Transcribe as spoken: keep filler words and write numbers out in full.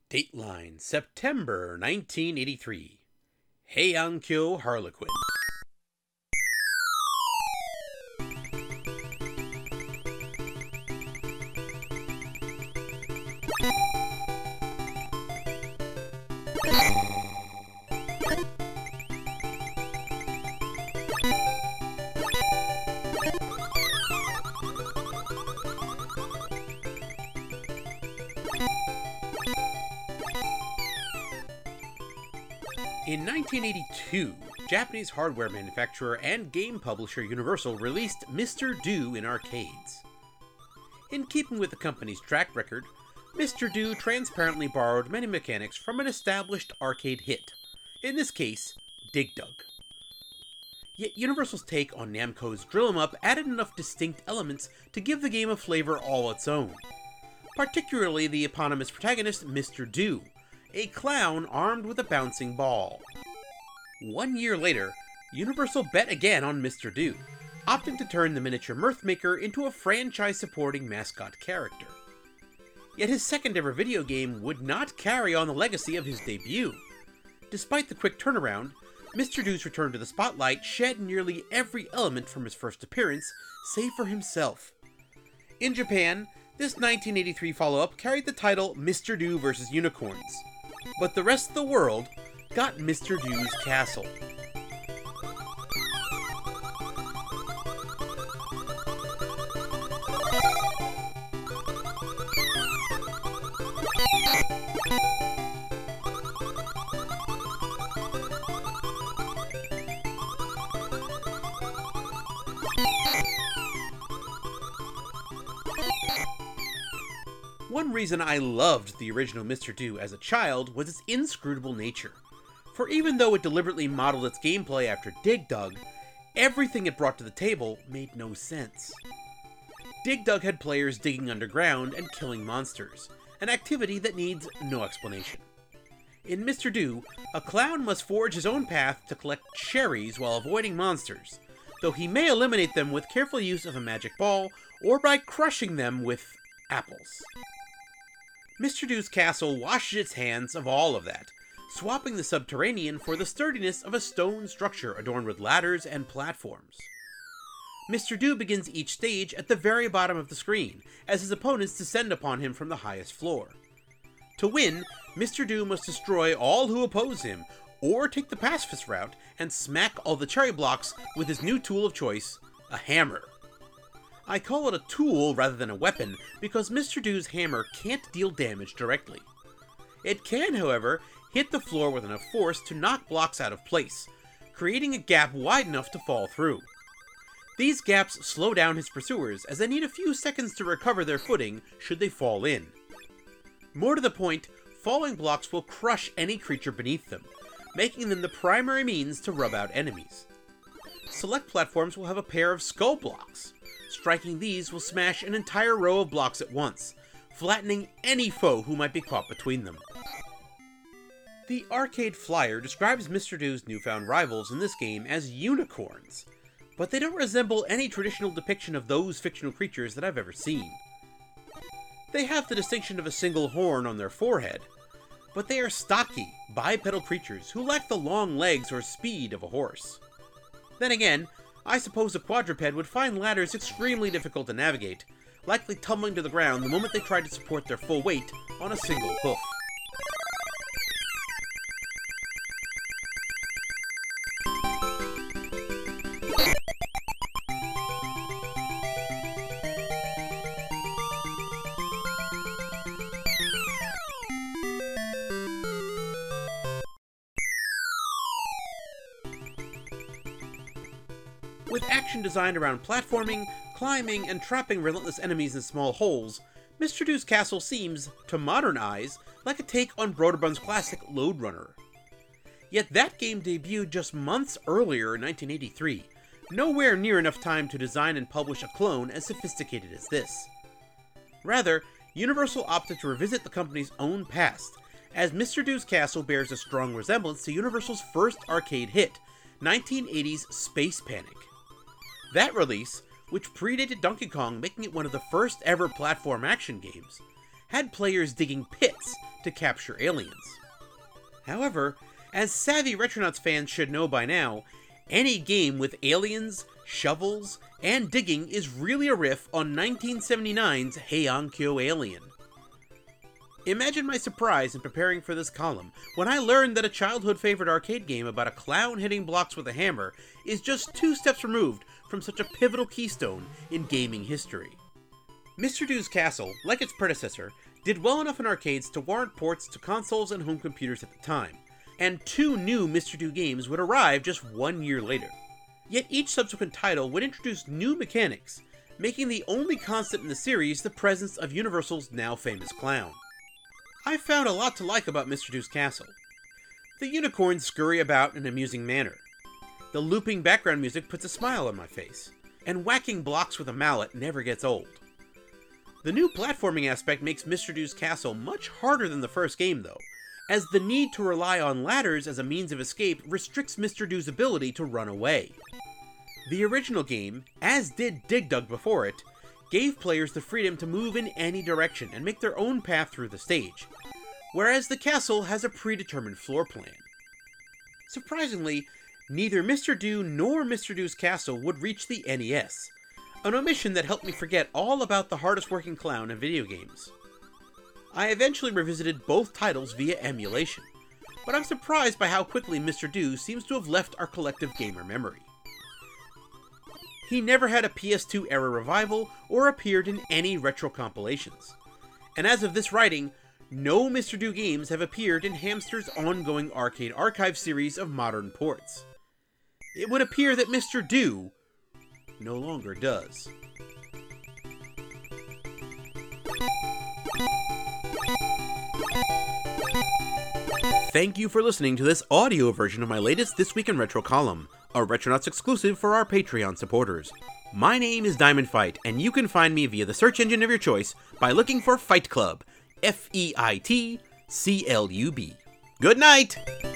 Dateline, September nineteen eighty-three. Heian-kyo Harlequin. In nineteen eighty-two, Japanese hardware manufacturer and game publisher Universal released Mister Do in arcades. In keeping with the company's track record, Mister Do transparently borrowed many mechanics from an established arcade hit, in this case, Dig Dug. Yet Universal's take on Namco's Drill 'em Up added enough distinct elements to give the game a flavor all its own, particularly the eponymous protagonist Mister Do, a clown armed with a bouncing ball. One year later, Universal bet again on Mister Do, opting to turn the miniature Mirthmaker into a franchise-supporting mascot character. Yet his second-ever video game would not carry on the legacy of his debut. Despite the quick turnaround, Mister Do's return to the spotlight shed nearly every element from his first appearance, save for himself. In Japan, this nineteen eighty-three follow-up carried the title Mister Do versus. Unicorns, but the rest of the world got Mister Do's Castle. One reason I loved the original Mister Do as a child was its inscrutable nature, for even though it deliberately modeled its gameplay after Dig Dug, everything it brought to the table made no sense. Dig Dug had players digging underground and killing monsters, an activity that needs no explanation. In Mister Do, a clown must forge his own path to collect cherries while avoiding monsters, though he may eliminate them with careful use of a magic ball or by crushing them with apples. Mister Do's Castle washes its hands of all of that, swapping the subterranean for the sturdiness of a stone structure adorned with ladders and platforms. Mister Do begins each stage at the very bottom of the screen, as his opponents descend upon him from the highest floor. To win, Mister Do must destroy all who oppose him, or take the pacifist route and smack all the cherry blocks with his new tool of choice, a hammer. I call it a tool rather than a weapon because Mister Do's hammer can't deal damage directly. It can, however, hit the floor with enough force to knock blocks out of place, creating a gap wide enough to fall through. These gaps slow down his pursuers as they need a few seconds to recover their footing should they fall in. More to the point, falling blocks will crush any creature beneath them, making them the primary means to rub out enemies. Select platforms will have a pair of skull blocks. Striking these will smash an entire row of blocks at once, flattening any foe who might be caught between them. The Arcade Flyer describes Mister Do's newfound rivals in this game as unicorns, but they don't resemble any traditional depiction of those fictional creatures that I've ever seen. They have the distinction of a single horn on their forehead, but they are stocky, bipedal creatures who lack the long legs or speed of a horse. Then again, I suppose a quadruped would find ladders extremely difficult to navigate, likely tumbling to the ground the moment they tried to support their full weight on a single hoof. With action designed around platforming, climbing, and trapping relentless enemies in small holes, Mister Do's Castle seems, to modern eyes, like a take on Broderbund's classic Lode Runner. Yet that game debuted just months earlier in nineteen eighty-three, nowhere near enough time to design and publish a clone as sophisticated as this. Rather, Universal opted to revisit the company's own past, as Mister Do's Castle bears a strong resemblance to Universal's first arcade hit, nineteen eighties Space Panic. That release, which predated Donkey Kong making it one of the first ever platform action games, had players digging pits to capture aliens. However, as savvy Retronauts fans should know by now, any game with aliens, shovels, and digging is really a riff on nineteen seventy-nine's Heian-kyo Alien. Imagine my surprise in preparing for this column when I learned that a childhood favorite arcade game about a clown hitting blocks with a hammer is just two steps removed from such a pivotal keystone in gaming history. Mister Do's Castle, like its predecessor, did well enough in arcades to warrant ports to consoles and home computers at the time, and two new Mister Do games would arrive just one year later. Yet each subsequent title would introduce new mechanics, making the only constant in the series the presence of Universal's now famous clown. I found a lot to like about Mister Do's Castle. The unicorns scurry about in an amusing manner. The looping background music puts a smile on my face, and whacking blocks with a mallet never gets old. The new platforming aspect makes Mister Do's Castle much harder than the first game though, as the need to rely on ladders as a means of escape restricts Mister Do's ability to run away. The original game, as did Dig Dug before it, gave players the freedom to move in any direction and make their own path through the stage, whereas the castle has a predetermined floor plan. Surprisingly, neither Mister Do nor Mister Do's Castle would reach the N E S, an omission that helped me forget all about the hardest working clown in video games. I eventually revisited both titles via emulation, but I'm surprised by how quickly Mister Do seems to have left our collective gamer memory. He never had a P S two era revival or appeared in any retro compilations, and as of this writing, no Mister Do games have appeared in Hamster's ongoing arcade archive series of modern ports. It would appear that Mister Do no longer does. Thank you for listening to this audio version of my latest This Week in Retro column, a Retronauts exclusive for our Patreon supporters. My name is Diamond Fight, and you can find me via the search engine of your choice by looking for Fight Club, F E I T C L U B. Good night!